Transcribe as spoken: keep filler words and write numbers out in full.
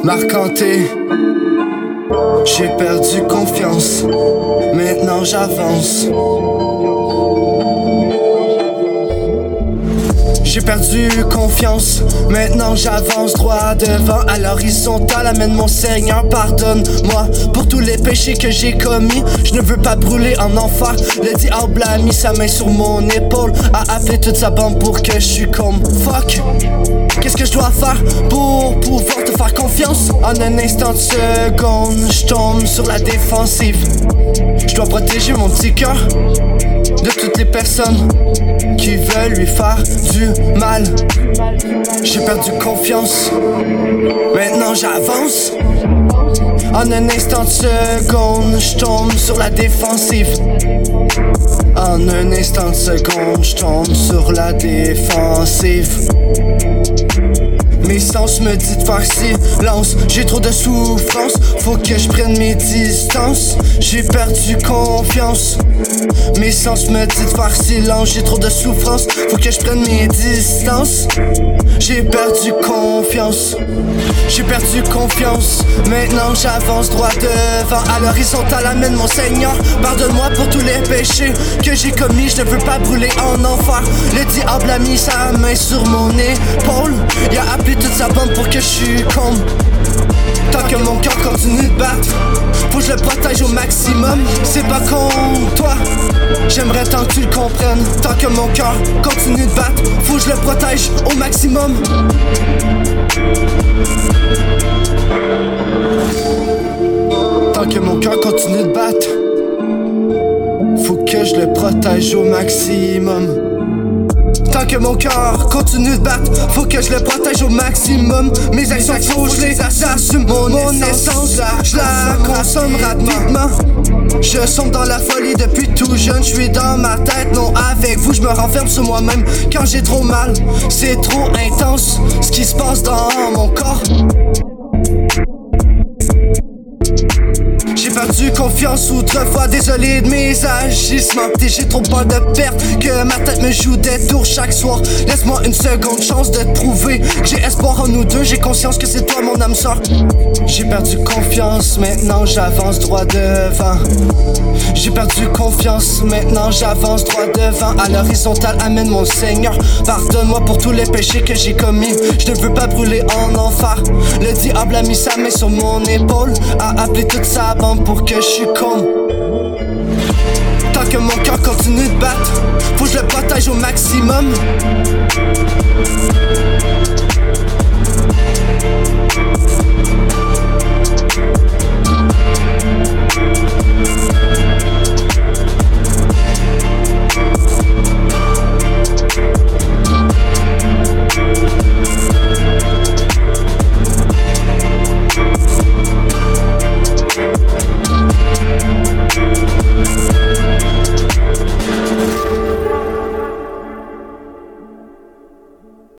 Marcanté, j'ai perdu confiance, maintenant j'avance. J'ai perdu confiance, maintenant j'avance droit devant. À l'horizontale, amène mon Seigneur, pardonne-moi pour tous les péchés que j'ai commis. Je ne veux pas brûler en enfer. Le diable a mis sa main sur mon épaule, a appelé toute sa bande pour que je suis comme fuck. Qu'est-ce que je dois faire pour pouvoir te faire confiance? En un instant de seconde, je tombe sur la défensive. Je dois protéger mon petit cœur de toutes les personnes qui veulent lui faire du mal. J'ai perdu confiance, maintenant j'avance. En un instant de seconde, je tombe sur la défensive. En un instant de seconde, je tombe sur la défensive. Mes sens me disent de faire silence. J'ai trop de souffrance, faut que je prenne mes distances. J'ai perdu confiance. Mes sens me disent de faire silence. J'ai trop de souffrance, faut que je prenne mes distances. J'ai perdu confiance. J'ai perdu confiance. Maintenant j'avance droit devant. À l'horizontale, amène mon Seigneur. Pardonne-moi pour tous les péchés que j'ai commis. Je ne veux pas brûler en enfer. Le diable a mis sa main sur mon épaule. Il a appelé toute sa bande pour que je suis comme. Tant que mon cœur continue de battre, faut que je le protège au maximum. C'est pas contre toi, j'aimerais tant que tu le comprennes. Tant que mon cœur continue de battre, faut que je le protège au maximum. Tant que mon cœur continue de battre, faut que je le protège au maximum. Tant que mon cœur continue de battre, faut que je le protège au maximum. Mes actions, faut que je les assume. Mon, mon essence, je la consomme rapidement. Je sombre dans la folie depuis tout jeune. Je suis dans ma tête, non avec vous. Je me renferme sur moi-même quand j'ai trop mal. C'est trop intense ce qui se passe dans mon corps. J'ai perdu confiance autrefois, désolé de mes agissements. J'ai trop peur de perdre, que ma tête me joue des tours chaque soir. Laisse-moi une seconde chance de te prouver que j'ai espoir en nous deux. J'ai conscience que c'est toi mon âme sœur. J'ai perdu confiance, maintenant j'avance droit devant. J'ai perdu confiance, maintenant j'avance droit devant. À l'horizontale, amène mon Seigneur. Pardonne-moi pour tous les péchés que j'ai commis. Je ne veux pas brûler en enfer. Le diable a mis sa main sur mon épaule, a appelé toute sa bande pour que je suis con. Tant que mon cœur continue de battre, faut que je le protège au maximum.